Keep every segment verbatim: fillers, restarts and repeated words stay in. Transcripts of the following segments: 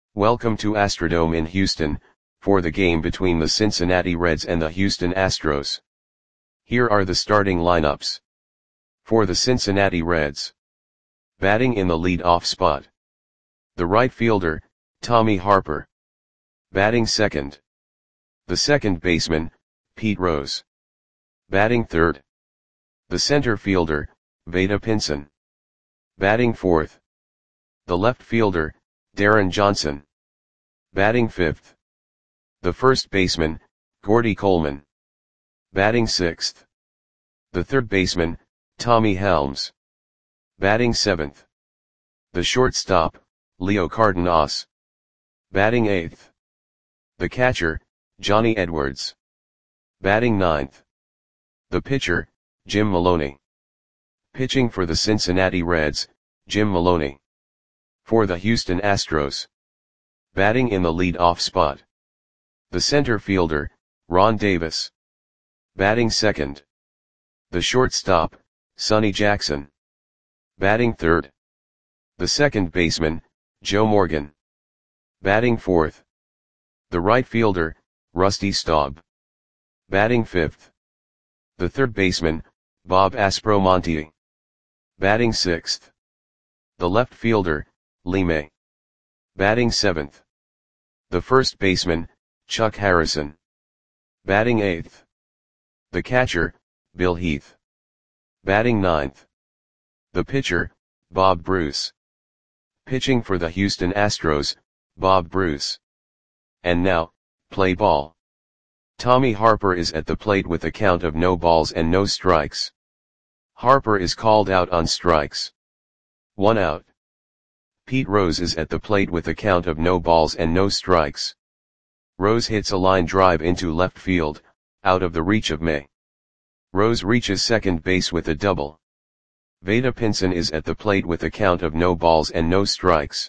Welcome to Astrodome in Houston, for the game between the Cincinnati Reds and the Houston Astros. Here are the starting lineups. For the Cincinnati Reds. Batting in the lead-off spot. The right fielder, Tommy Harper. Batting second. The second baseman, Pete Rose. Batting third. The center fielder, Vada Pinson. Batting fourth. The left fielder, Darren Johnson. Batting fifth. The first baseman, Gordy Coleman. Batting sixth. The third baseman, Tommy Helms. Batting seventh. The shortstop, Leo Cardenas. Batting eighth. The catcher, Johnny Edwards. Batting ninth. The pitcher, Jim Maloney. Pitching for the Cincinnati Reds, Jim Maloney. For the Houston Astros. Batting in the lead-off spot. The center fielder, Ron Davis. Batting second. The shortstop, Sonny Jackson. Batting third. The second baseman, Joe Morgan. Batting fourth. The right fielder, Rusty Staub. Batting fifth. The third baseman, Bob Aspromonte. Batting sixth. The left fielder, Lee May. Batting seventh. The first baseman, Chuck Harrison. Batting eighth. The catcher, Bill Heath. Batting ninth. The pitcher, Bob Bruce. Pitching for the Houston Astros, Bob Bruce. And now, play ball. Tommy Harper is at the plate with a count of no balls and no strikes. Harper is called out on strikes. One out. Pete Rose is at the plate with a count of no balls and no strikes. Rose hits a line drive into left field, out of the reach of May. Rose reaches second base with a double. Vada Pinson is at the plate with a count of no balls and no strikes.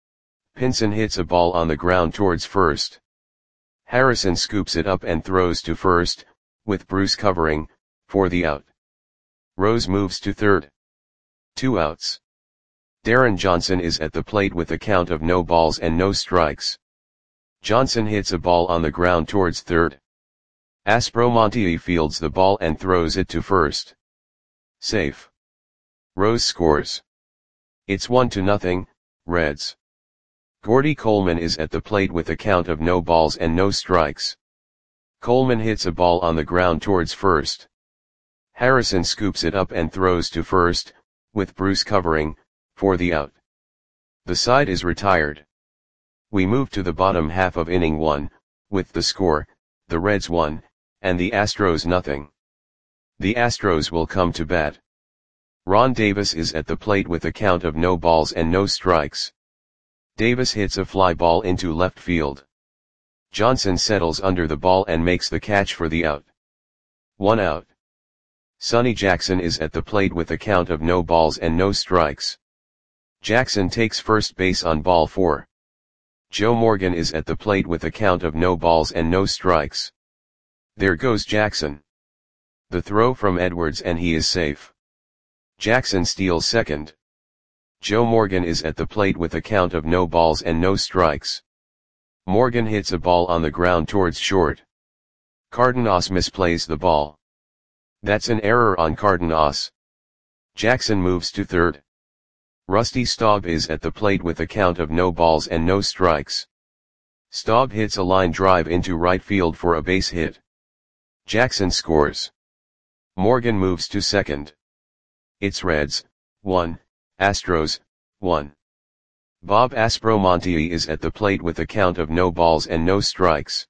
Pinson hits a ball on the ground towards first. Harrison scoops it up and throws to first, with Bruce covering, for the out. Rose moves to third. Two outs. Darren Johnson is at the plate with a count of no balls and no strikes. Johnson hits a ball on the ground towards third. Aspromonte fields the ball and throws it to first. Safe. Rose scores. It's one to nothing, Reds. Gordy Coleman is at the plate with a count of no balls and no strikes. Coleman hits a ball on the ground towards first. Harrison scoops it up and throws to first, with Bruce covering, for the out. The side is retired. We move to the bottom half of inning one, with the score, the Reds one, and the Astros nothing. The Astros will come to bat. Ron Davis is at the plate with a count of no balls and no strikes. Davis hits a fly ball into left field. Johnson settles under the ball and makes the catch for the out. One out. Sonny Jackson is at the plate with a count of no balls and no strikes. Jackson takes first base on ball four. Joe Morgan is at the plate with a count of no balls and no strikes. There goes Jackson. The throw from Edwards and he is safe. Jackson steals second. Joe Morgan is at the plate with a count of no balls and no strikes. Morgan hits a ball on the ground towards short. Cardenas misplays the ball. That's an error on Cardenas. Jackson moves to third. Rusty Staub is at the plate with a count of no balls and no strikes. Staub hits a line drive into right field for a base hit. Jackson scores. Morgan moves to second. It's Reds, one, Astros, one. Bob Aspromonte is at the plate with a count of no balls and no strikes.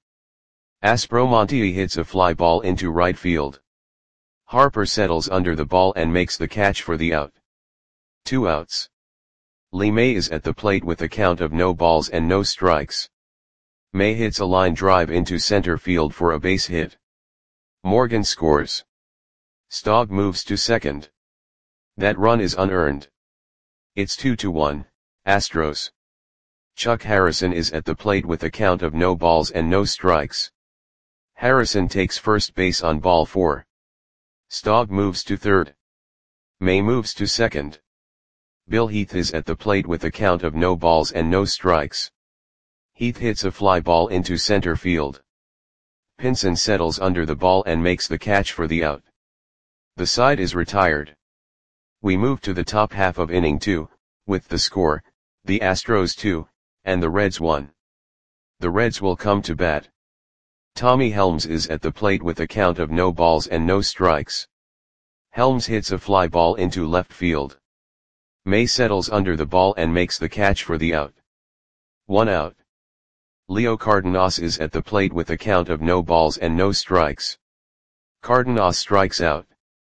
Aspromonte hits a fly ball into right field. Harper settles under the ball and makes the catch for the out. Two outs. Lee May is at the plate with a count of no balls and no strikes. May hits a line drive into center field for a base hit. Morgan scores. Staub moves to second. That run is unearned. It's two to one, Astros. Chuck Harrison is at the plate with a count of no balls and no strikes. Harrison takes first base on ball four. Staub moves to third. May moves to second. Bill Heath is at the plate with a count of no balls and no strikes. Heath hits a fly ball into center field. Pinson settles under the ball and makes the catch for the out. The side is retired. We move to the top half of inning two, with the score, the Astros two, and the Reds one. The Reds will come to bat. Tommy Helms is at the plate with a count of no balls and no strikes. Helms hits a fly ball into left field. May settles under the ball and makes the catch for the out. One out. Leo Cardenas is at the plate with a count of no balls and no strikes. Cardenas strikes out.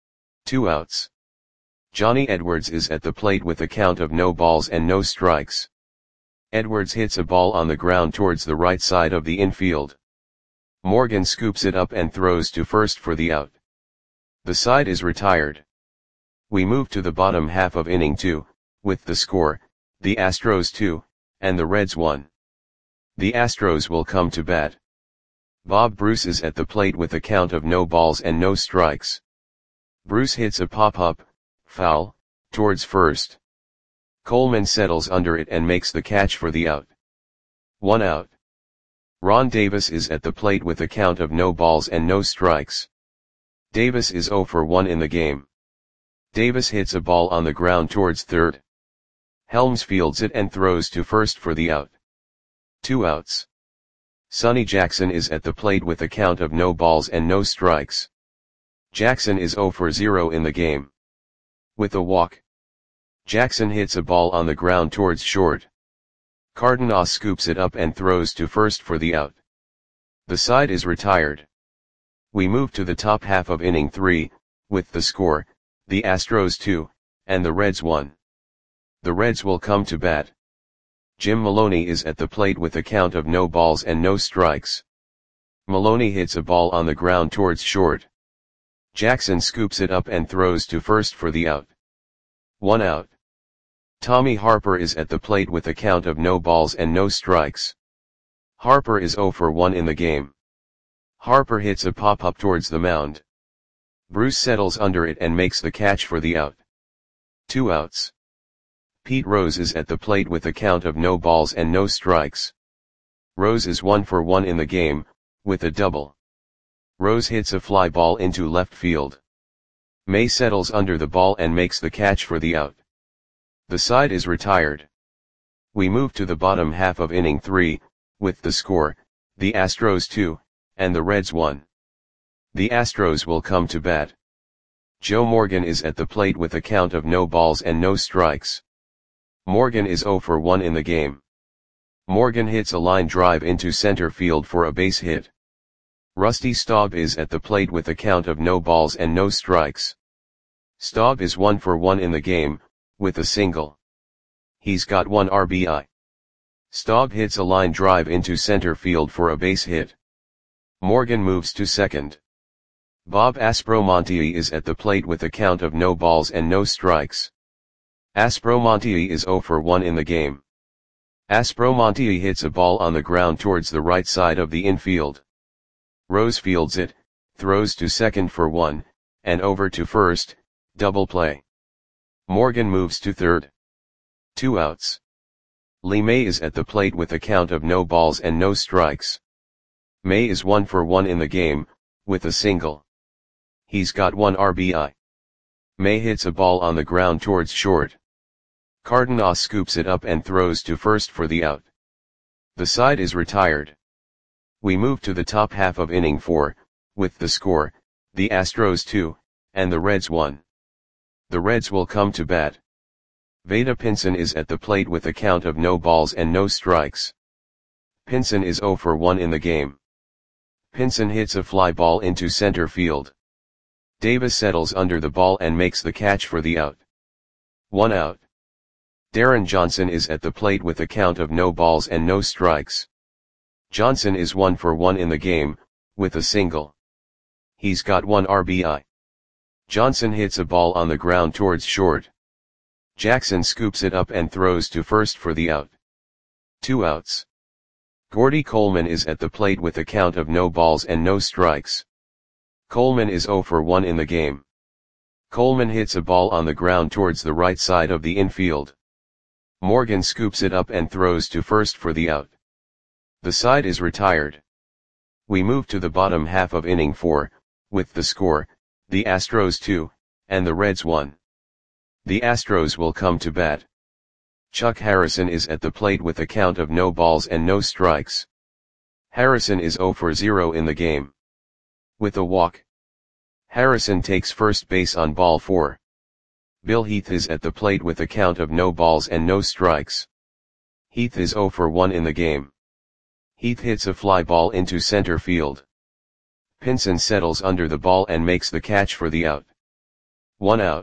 Two outs. Johnny Edwards is at the plate with a count of no balls and no strikes. Edwards hits a ball on the ground towards the right side of the infield. Morgan scoops it up and throws to first for the out. The side is retired. We move to the bottom half of inning two, with the score, the Astros two, and the Reds one. The Astros will come to bat. Bob Bruce is at the plate with a count of no balls and no strikes. Bruce hits a pop-up, foul, towards first. Coleman settles under it and makes the catch for the out. One out. Ron Davis is at the plate with a count of no balls and no strikes. Davis is oh for one in the game. Davis hits a ball on the ground towards third. Helms fields it and throws to first for the out. Two outs. Sonny Jackson is at the plate with a count of no balls and no strikes. Jackson is oh for zero in the game. With a walk. Jackson hits a ball on the ground towards short. Cardenas scoops it up and throws to first for the out. The side is retired. We move to the top half of inning three, with the score, the Astros two, and the Reds one. The Reds will come to bat. Jim Maloney is at the plate with a count of no balls and no strikes. Maloney hits a ball on the ground towards short. Jackson scoops it up and throws to first for the out. One out. Tommy Harper is at the plate with a count of no balls and no strikes. Harper is oh for one in the game. Harper hits a pop-up towards the mound. Bruce settles under it and makes the catch for the out. Two outs. Pete Rose is at the plate with a count of no balls and no strikes. Rose is one for one in the game, with a double. Rose hits a fly ball into left field. May settles under the ball and makes the catch for the out. The side is retired. We move to the bottom half of inning three, with the score, the Astros two, and the Reds one. The Astros will come to bat. Joe Morgan is at the plate with a count of no balls and no strikes. Morgan is oh for one in the game. Morgan hits a line drive into center field for a base hit. Rusty Staub is at the plate with a count of no balls and no strikes. Staub is one for one in the game, with a single. He's got one R B I. Staub hits a line drive into center field for a base hit. Morgan moves to second. Bob Aspromonte is at the plate with a count of no balls and no strikes. Aspromonte is oh for one in the game. Aspromonte hits a ball on the ground towards the right side of the infield. Rose fields it, throws to second for one, and over to first, double play. Morgan moves to third. Two outs. Lee May is at the plate with a count of no balls and no strikes. May is one for one in the game, with a single. He's got one R B I. May hits a ball on the ground towards short. Cardenas scoops it up and throws to first for the out. The side is retired. We move to the top half of inning four, with the score, the Astros two, and the Reds one. The Reds will come to bat. Vada Pinson is at the plate with a count of no balls and no strikes. Pinson is oh for one in the game. Pinson hits a fly ball into center field. Davis settles under the ball and makes the catch for the out. One out. Darren Johnson is at the plate with a count of no balls and no strikes. Johnson is one for one in the game, with a single. He's got one R B I. Johnson hits a ball on the ground towards short. Jackson scoops it up and throws to first for the out. Two outs. Gordy Coleman is at the plate with a count of no balls and no strikes. Coleman is oh for one in the game. Coleman hits a ball on the ground towards the right side of the infield. Morgan scoops it up and throws to first for the out. The side is retired. We move to the bottom half of inning four, with the score, the Astros two, and the Reds one. The Astros will come to bat. Chuck Harrison is at the plate with a count of no balls and no strikes. Harrison is zero for zero in the game. With a walk, Harrison takes first base on ball four. Bill Heath is at the plate with a count of no balls and no strikes. Heath is zero for one in the game. Heath hits a fly ball into center field. Pinson settles under the ball and makes the catch for the out. One out.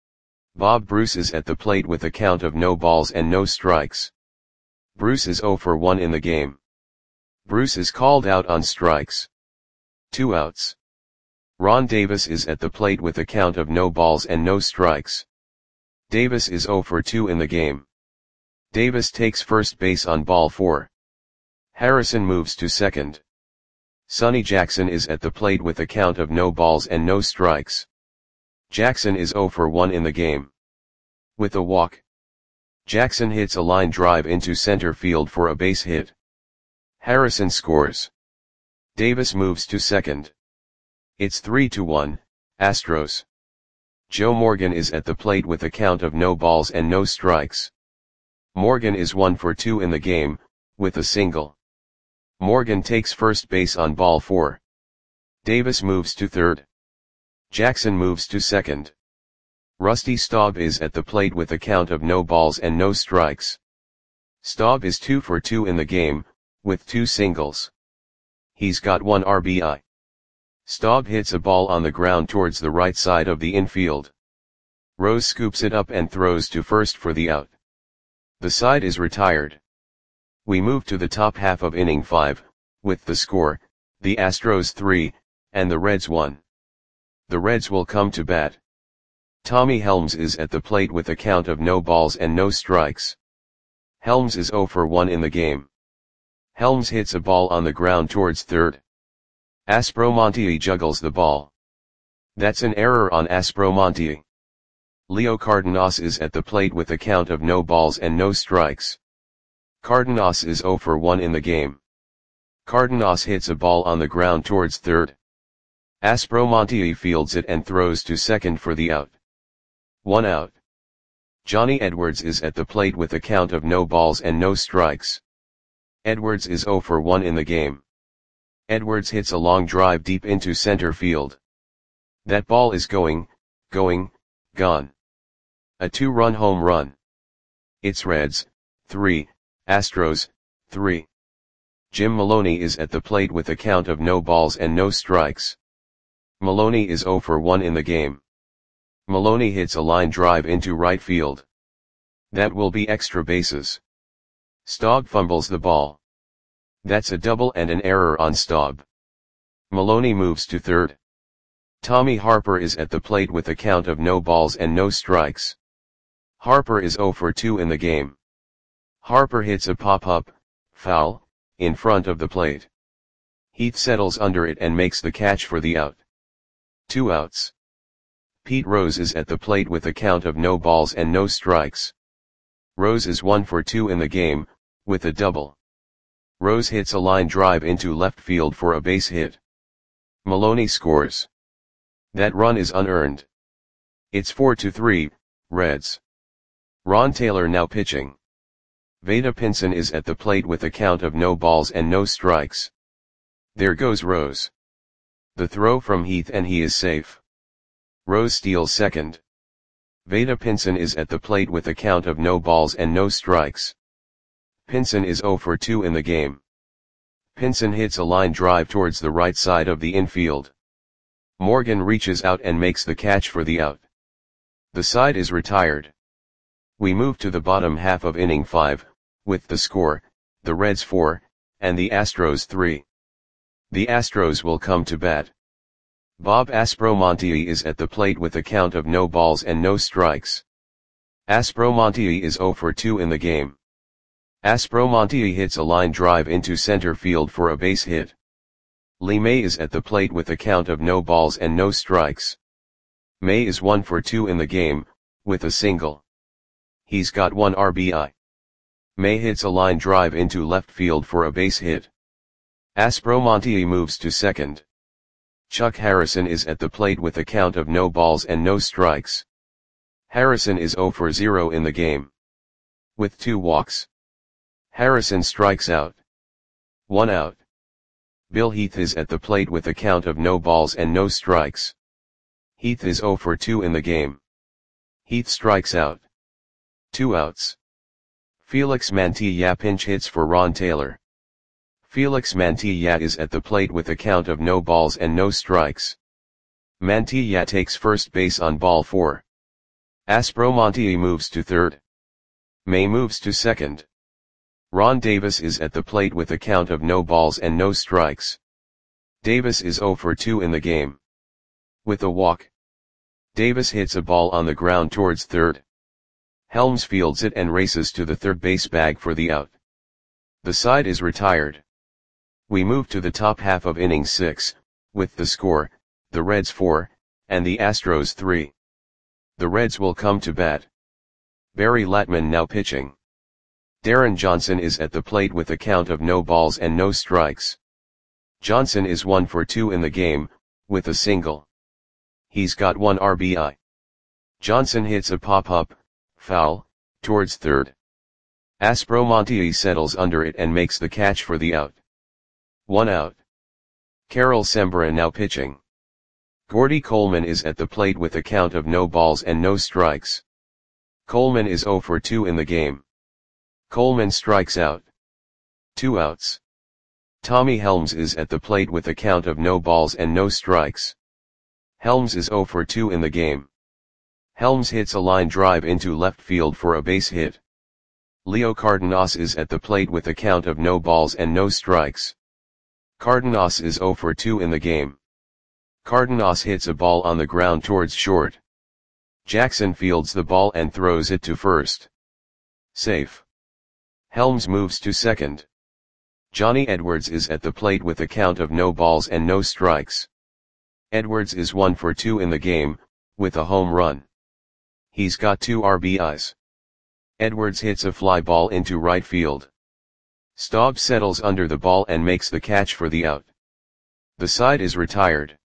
Bob Bruce is at the plate with a count of no balls and no strikes. Bruce is zero for one in the game. Bruce is called out on strikes. Two outs. Ron Davis is at the plate with a count of no balls and no strikes. Davis is zero for two in the game. Davis takes first base on ball four. Harrison moves to second. Sonny Jackson is at the plate with a count of no balls and no strikes. Jackson is zero for one in the game. With a walk, Jackson hits a line drive into center field for a base hit. Harrison scores. Davis moves to second. It's three to one, Astros. Joe Morgan is at the plate with a count of no balls and no strikes. Morgan is one for two in the game, with a single. Morgan takes first base on ball four. Davis moves to third. Jackson moves to second. Rusty Staub is at the plate with a count of no balls and no strikes. Staub is two for two in the game, with two singles. He's got one R B I. Staub hits a ball on the ground towards the right side of the infield. Rose scoops it up and throws to first for the out. The side is retired. We move to the top half of inning five, with the score, the Astros three, and the Reds one. The Reds will come to bat. Tommy Helms is at the plate with a count of no balls and no strikes. Helms is zero for one in the game. Helms hits a ball on the ground towards third. Aspromonte juggles the ball. That's an error on Aspromonte. Leo Cardenas is at the plate with a count of no balls and no strikes. Cardenas is zero for one in the game. Cardenas hits a ball on the ground towards third. Aspromonte fields it and throws to second for the out. One out. Johnny Edwards is at the plate with a count of no balls and no strikes. Edwards is zero for one in the game. Edwards hits a long drive deep into center field. That ball is going, going, gone. A two-run home run. It's Reds, three, Astros, three. Jim Maloney is at the plate with a count of no balls and no strikes. Maloney is zero for one in the game. Maloney hits a line drive into right field. That will be extra bases. Staub fumbles the ball. That's a double and an error on Staub. Maloney moves to third. Tommy Harper is at the plate with a count of no balls and no strikes. Harper is zero for two in the game. Harper hits a pop-up, foul, in front of the plate. Heath settles under it and makes the catch for the out. Two outs. Pete Rose is at the plate with a count of no balls and no strikes. Rose is one for two in the game, with a double. Rose hits a line drive into left field for a base hit. Maloney scores. That run is unearned. It's four to three, Reds. Ron Taylor now pitching. Vada Pinson is at the plate with a count of no balls and no strikes. There goes Rose. The throw from Heath and he is safe. Rose steals second. Vada Pinson is at the plate with a count of no balls and no strikes. Pinson is zero for two in the game. Pinson hits a line drive towards the right side of the infield. Morgan reaches out and makes the catch for the out. The side is retired. We move to the bottom half of inning five, with the score, the Reds four, and the Astros three. The Astros will come to bat. Bob Aspromonte is at the plate with a count of no balls and no strikes. Aspromonte is zero for two in the game. Aspromonte hits a line drive into center field for a base hit. Lee May is at the plate with a count of no balls and no strikes. May is one for two in the game, with a single. He's got one R B I. May hits a line drive into left field for a base hit. Aspromonte moves to second. Chuck Harrison is at the plate with a count of no balls and no strikes. Harrison is zero for zero in the game. With two walks. Harrison strikes out. One out. Bill Heath is at the plate with a count of no balls and no strikes. Heath is zero for two in the game. Heath strikes out. Two outs. Felix Mantilla pinch hits for Ron Taylor. Felix Mantilla is at the plate with a count of no balls and no strikes. Mantilla takes first base on ball four. Aspromonte moves to third. May moves to second. Ron Davis is at the plate with a count of no balls and no strikes. Davis is zero for two in the game. With a walk. Davis hits a ball on the ground towards third. Helms fields it and races to the third base bag for the out. The side is retired. We move to the top half of inning six, with the score, the Reds four, and the Astros three. The Reds will come to bat. Barry Latman now pitching. Darren Johnson is at the plate with a count of no balls and no strikes. Johnson is one for two in the game, with a single. He's got one R B I. Johnson hits a pop-up, foul, towards third. Aspromonte settles under it and makes the catch for the out. One out. Carol Sembra now pitching. Gordy Coleman is at the plate with a count of no balls and no strikes. Coleman is zero for two in the game. Coleman strikes out. Two outs. Tommy Helms is at the plate with a count of no balls and no strikes. Helms is zero for two in the game. Helms hits a line drive into left field for a base hit. Leo Cardenas is at the plate with a count of no balls and no strikes. Cardenas is zero for two in the game. Cardenas hits a ball on the ground towards short. Jackson fields the ball and throws it to first. Safe. Helms moves to second. Johnny Edwards is at the plate with a count of no balls and no strikes. Edwards is one for two in the game, with a home run. He's got two R B Is. Edwards hits a fly ball into right field. Staub settles under the ball and makes the catch for the out. The side is retired.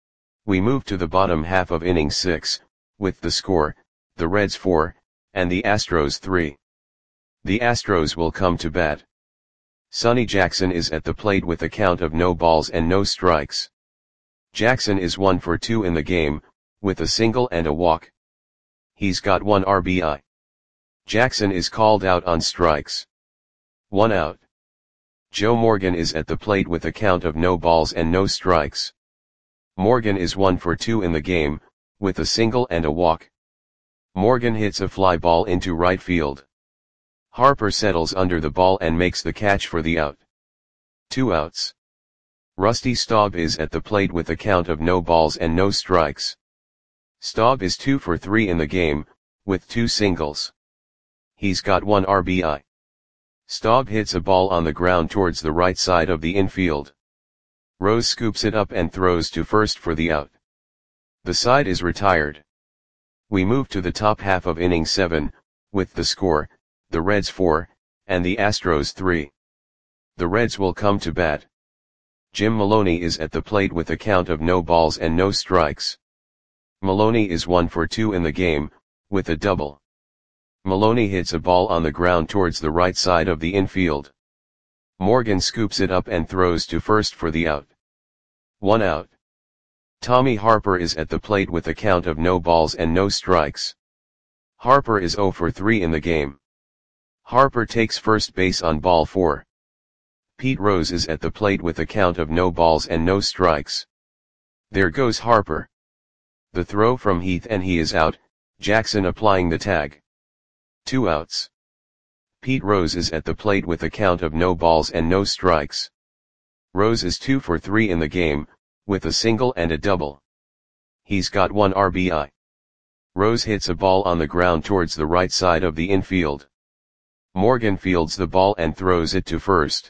We move to the bottom half of inning six, with the score, the Reds four, and the Astros three. The Astros will come to bat. Sonny Jackson is at the plate with a count of no balls and no strikes. Jackson is one for two in the game, with a single and a walk. He's got one R B I. Jackson is called out on strikes. One out. Joe Morgan is at the plate with a count of no balls and no strikes. Morgan is one for two in the game, with a single and a walk. Morgan hits a fly ball into right field. Harper settles under the ball and makes the catch for the out. Two outs. Rusty Staub is at the plate with a count of no balls and no strikes. Staub is two for three in the game, with two singles. He's got one R B I. Staub hits a ball on the ground towards the right side of the infield. Rose scoops it up and throws to first for the out. The side is retired. We move to the top half of inning seven, with the score, the Reds four, and the Astros three. The Reds will come to bat. Jim Maloney is at the plate with a count of no balls and no strikes. Maloney is one for two in the game, with a double. Maloney hits a ball on the ground towards the right side of the infield. Morgan scoops it up and throws to first for the out. One out. Tommy Harper is at the plate with a count of no balls and no strikes. Harper is zero for three in the game. Harper takes first base on ball four. Pete Rose is at the plate with a count of no balls and no strikes. There goes Harper. The throw from Heath and he is out, Jackson applying the tag. Two outs. Pete Rose is at the plate with a count of no balls and no strikes. Rose is two for three in the game, with a single and a double. He's got one R B I. Rose hits a ball on the ground towards the right side of the infield. Morgan fields the ball and throws it to first.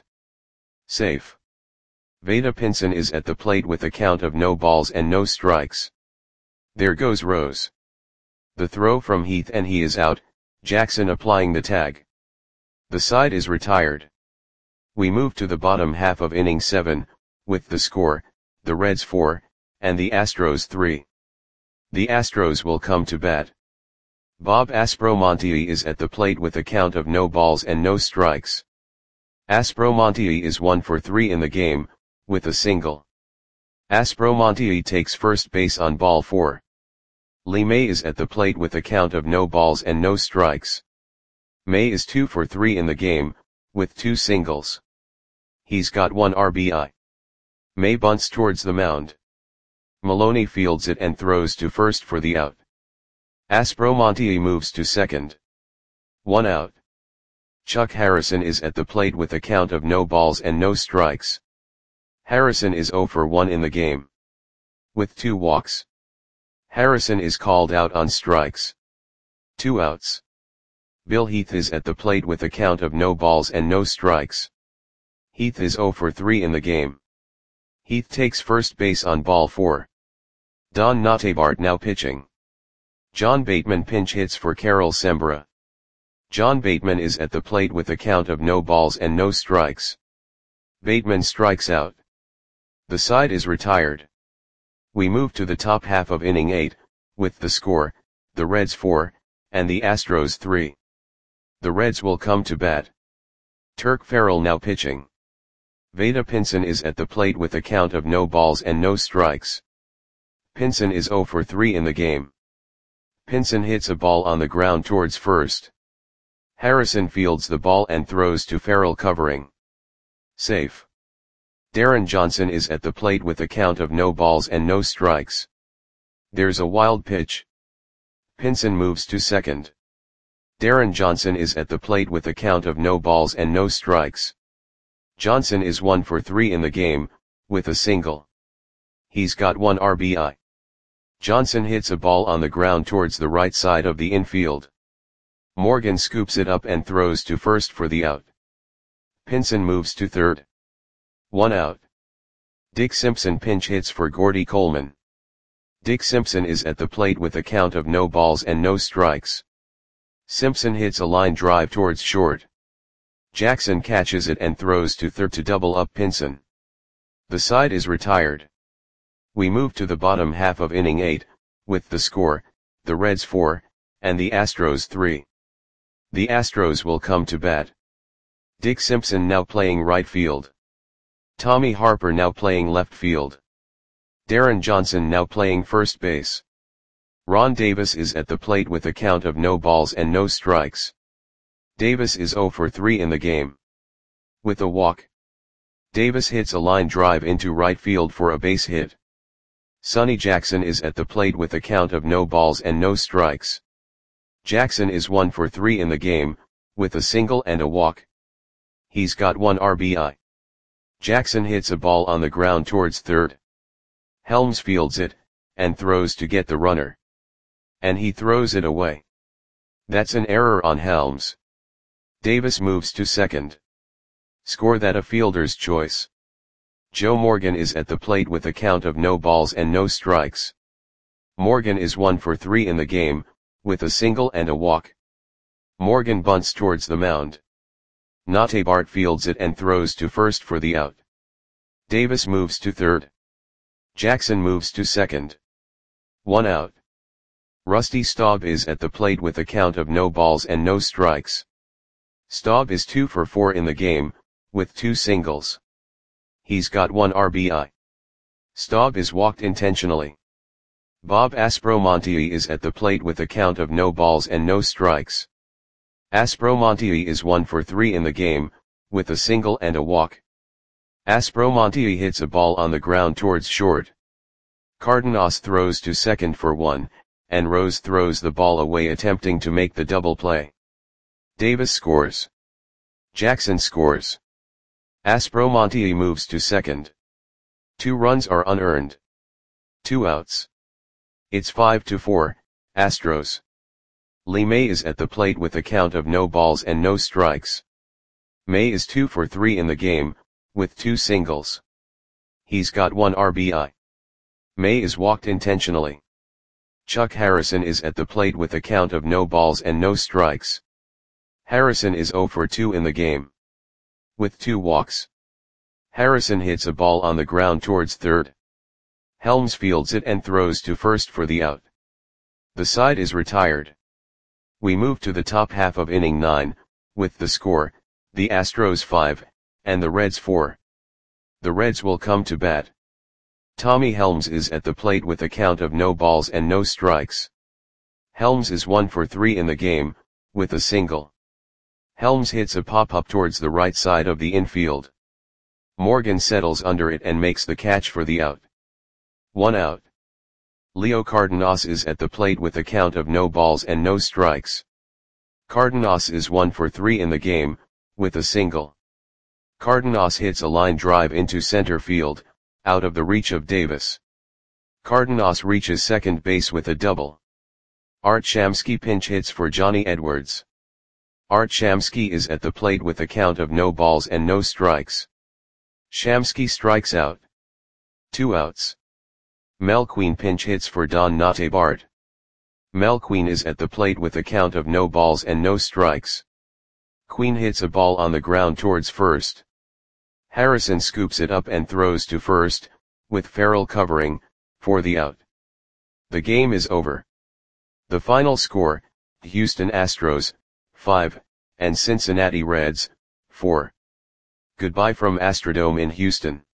Safe. Vada Pinson is at the plate with a count of no balls and no strikes. There goes Rose. The throw from Heath and he is out, Jackson applying the tag. The side is retired. We move to the bottom half of inning seven, with the score, the Reds four, and the Astros three. The Astros will come to bat. Bob Aspromonte is at the plate with a count of no balls and no strikes. Aspromonte is one for three in the game, with a single. Aspromonte takes first base on ball four. Lee May is at the plate with a count of no balls and no strikes. May is two for three in the game, with two singles. He's got one R B I. May bunts towards the mound. Maloney fields it and throws to first for the out. Aspromonte moves to second. One out. Chuck Harrison is at the plate with a count of no balls and no strikes. Harrison is zero for one in the game, with two walks. Harrison is called out on strikes. Two outs. Bill Heath is at the plate with a count of no balls and no strikes. Heath is zero for three in the game. Heath takes first base on ball four. Don Notabart now pitching. John Bateman pinch hits for Carol Sembra. John Bateman is at the plate with a count of no balls and no strikes. Bateman strikes out. The side is retired. We move to the top half of inning eight, with the score, the Reds four, and the Astros three. The Reds will come to bat. Turk Farrell now pitching. Vada Pinson is at the plate with a count of no balls and no strikes. Pinson is zero for three in the game. Pinson hits a ball on the ground towards first. Harrison fields the ball and throws to Farrell covering. Safe. Darren Johnson is at the plate with a count of no balls and no strikes. There's a wild pitch. Pinson moves to second. Darren Johnson is at the plate with a count of no balls and no strikes. Johnson is one for three in the game, with a single. He's got one R B I. Johnson hits a ball on the ground towards the right side of the infield. Morgan scoops it up and throws to first for the out. Pinson moves to third. One out. Dick Simpson pinch hits for Gordy Coleman. Dick Simpson is at the plate with a count of no balls and no strikes. Simpson hits a line drive towards short. Jackson catches it and throws to third to double up Pinson. The side is retired. We move to the bottom half of inning eight, with the score, the Reds four, and the Astros three. The Astros will come to bat. Dick Simpson now playing right field. Tommy Harper now playing left field. Darren Johnson now playing first base. Ron Davis is at the plate with a count of no balls and no strikes. Davis is zero for three in the game, with a walk. Davis hits a line drive into right field for a base hit. Sonny Jackson is at the plate with a count of no balls and no strikes. Jackson is one for three in the game, with a single and a walk. He's got one R B I. Jackson hits a ball on the ground towards third. Helms fields it, and throws to get the runner. And he throws it away. That's an error on Helms. Davis moves to second. Score that a fielder's choice. Joe Morgan is at the plate with a count of no balls and no strikes. Morgan is one for three in the game, with a single and a walk. Morgan bunts towards the mound. Notabart fields it and throws to first for the out. Davis moves to third. Jackson moves to second. One out. Rusty Staub is at the plate with a count of no balls and no strikes. Staub is two for four in the game, with two singles. He's got one R B I. Staub is walked intentionally. Bob Aspromonte is at the plate with a count of no balls and no strikes. Aspromonte is one for three in the game, with a single and a walk. Aspromonte hits a ball on the ground towards short. Cardenas throws to second for one, and Rose throws the ball away attempting to make the double play. Davis scores. Jackson scores. Aspromonte moves to second. Two runs are unearned. Two outs. It's five to four, Astros. Lee May is at the plate with a count of no balls and no strikes. May is two for three in the game, with two singles. He's got one R B I. May is walked intentionally. Chuck Harrison is at the plate with a count of no balls and no strikes. Harrison is zero for two in the game. With two walks. Harrison hits a ball on the ground towards third. Helms fields it and throws to first for the out. The side is retired. We move to the top half of inning nine, with the score, the Astros five, and the Reds four. The Reds will come to bat. Tommy Helms is at the plate with a count of no balls and no strikes. Helms is one for three in the game, with a single. Helms hits a pop-up towards the right side of the infield. Morgan settles under it and makes the catch for the out. One out. Leo Cardenas is at the plate with a count of no balls and no strikes. Cardenas is one for three in the game, with a single. Cardenas hits a line drive into center field, out of the reach of Davis. Cardenas reaches second base with a double. Art Shamsky pinch hits for Johnny Edwards. Art Shamsky is at the plate with a count of no balls and no strikes. Shamsky strikes out. Two outs. Mel Queen pinch hits for Don Nate Bart. Mel Queen is at the plate with a count of no balls and no strikes. Queen hits a ball on the ground towards first. Harrison scoops it up and throws to first, with Farrell covering, for the out. The game is over. The final score, Houston Astros, five, and Cincinnati Reds, four. Goodbye from Astrodome in Houston.